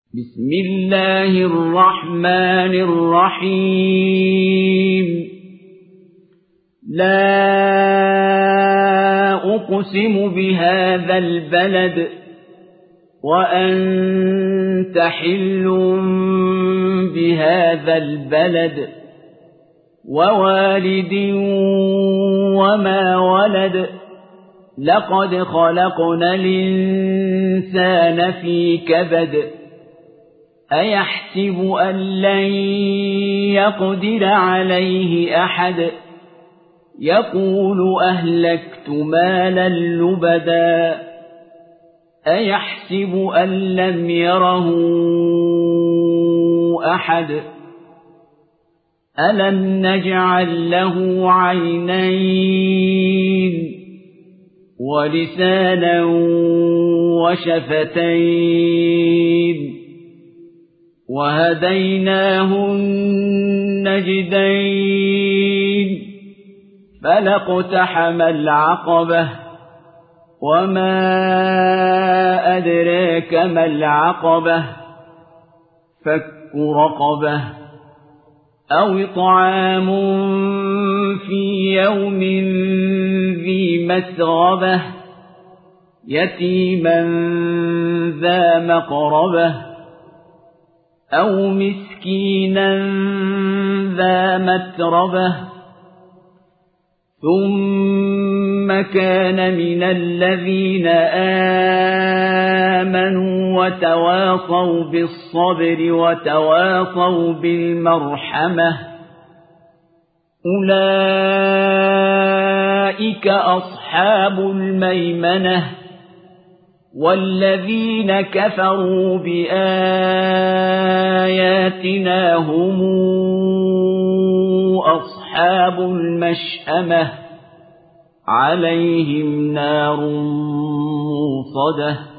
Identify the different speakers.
Speaker 1: بسم الله الرحمن الرحيم لا أقسم بهذا البلد وأنت حل بهذا البلد ووالد وما ولد لقد خلقنا الإنسان في كبد أيحسب أن لن يقدر عليه أحد يقول أهلكت مالا لبدا أيحسب أن لم يره أحد ألم نجعل له عينين ولسانا وشفتين وهديناه النجدين فلاقتحم العقبة وما أدراك ما العقبة فك رقبة أو إطعام في يوم ذي مسغبة يتيما ذا مقربة أو مسكينا ذا متربة ثم كان من الذين آمنوا وتواصوا بالصبر وتواصوا بالمرحمة أولئك أصحاب الميمنة والذين كفروا بآياتنا هم أصحاب المشأمة عليهم نار موصدة